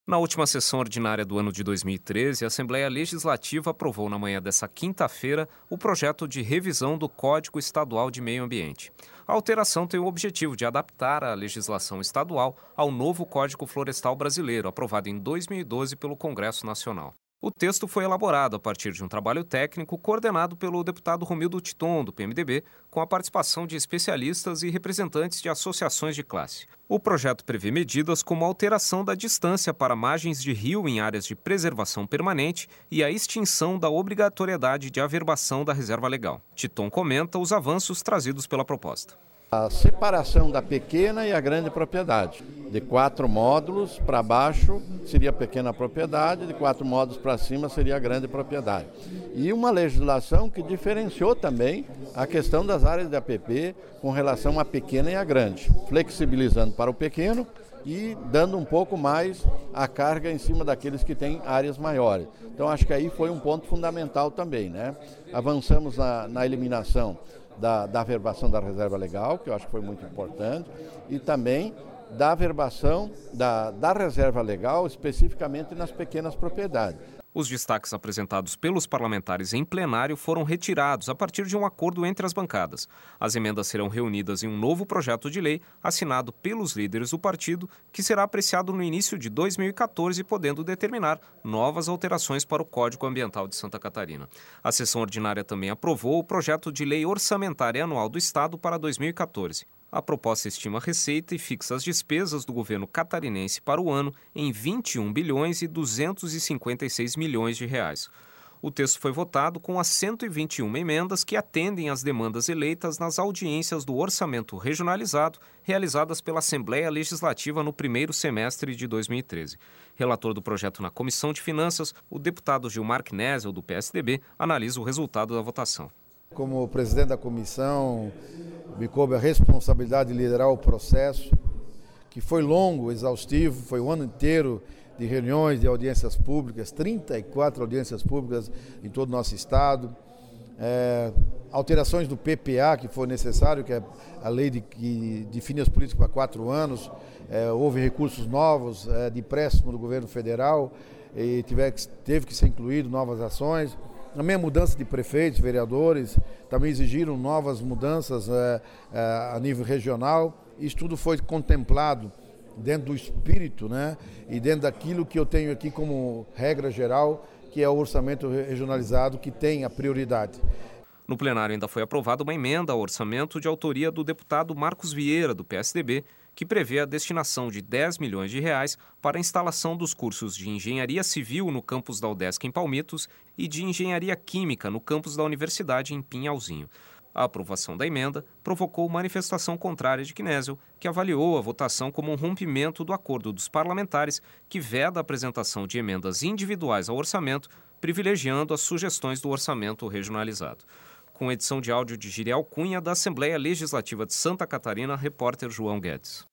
Na última sessão ordinária do ano de 2013, a Assembleia Legislativa aprovou na manhã dessa quinta-feira o projeto de revisão do Código Estadual de Meio Ambiente. A alteração tem o objetivo de adaptar a legislação estadual ao novo Código Florestal Brasileiro, aprovado em 2012 pelo Congresso Nacional. O texto foi elaborado a partir de um trabalho técnico coordenado pelo deputado Romildo Titon, do PMDB, com a participação de especialistas e representantes de associações de classe. O projeto prevê medidas como a alteração da distância para margens de rio em áreas de preservação permanente e a extinção da obrigatoriedade de averbação da reserva legal. Titon comenta os avanços trazidos pela proposta. A separação da pequena e a grande propriedade. De 4 módulos para baixo seria a pequena propriedade, de 4 módulos para cima seria a grande propriedade. E uma legislação que diferenciou também a questão das áreas de APP com relação à pequena e à grande, flexibilizando para o pequeno e dando um pouco mais a carga em cima daqueles que têm áreas maiores. Então acho que aí foi um ponto fundamental também, né? Avançamos na eliminação da averbação da reserva legal, que eu acho que foi muito importante, e também da averbação da reserva legal, especificamente nas pequenas propriedades. Os destaques apresentados pelos parlamentares em plenário foram retirados a partir de um acordo entre as bancadas. As emendas serão reunidas em um novo projeto de lei assinado pelos líderes do partido, que será apreciado no início de 2014, podendo determinar novas alterações para o Código Ambiental de Santa Catarina. A sessão ordinária também aprovou o projeto de lei orçamentária anual do Estado para 2014. A proposta estima a receita e fixa as despesas do governo catarinense para o ano em 21 bilhões e 256 milhões de reais. O texto foi votado com as 121 emendas que atendem às demandas eleitas nas audiências do orçamento regionalizado realizadas pela Assembleia Legislativa no primeiro semestre de 2013. Relator do projeto na Comissão de Finanças, o deputado Gilmar Knezzel, do PSDB, analisa o resultado da votação. Como presidente da comissão, me coube a responsabilidade de liderar o processo, que foi longo, exaustivo, foi um ano inteiro de reuniões, de audiências públicas, 34 audiências públicas em todo o nosso estado, alterações do PPA que foi necessário, que é a lei que define as políticas para 4 anos, houve recursos novos de empréstimo do governo federal, e teve que ser incluído novas ações. Também a mudança de prefeitos, vereadores, também exigiram novas mudanças a nível regional. Isso tudo foi contemplado dentro do espírito, né? E dentro daquilo que eu tenho aqui como regra geral, que é o orçamento regionalizado, que tem a prioridade. No plenário ainda foi aprovada uma emenda ao orçamento de autoria do deputado Marcos Vieira, do PSDB, que prevê a destinação de 10 milhões de reais para a instalação dos cursos de Engenharia Civil no campus da UDESC em Palmitos e de Engenharia Química no campus da Universidade em Pinhalzinho. A aprovação da emenda provocou manifestação contrária de Knezzel, que avaliou a votação como um rompimento do acordo dos parlamentares que veda a apresentação de emendas individuais ao orçamento, privilegiando as sugestões do orçamento regionalizado. Com edição de áudio de Giriel Cunha, da Assembleia Legislativa de Santa Catarina, repórter João Guedes.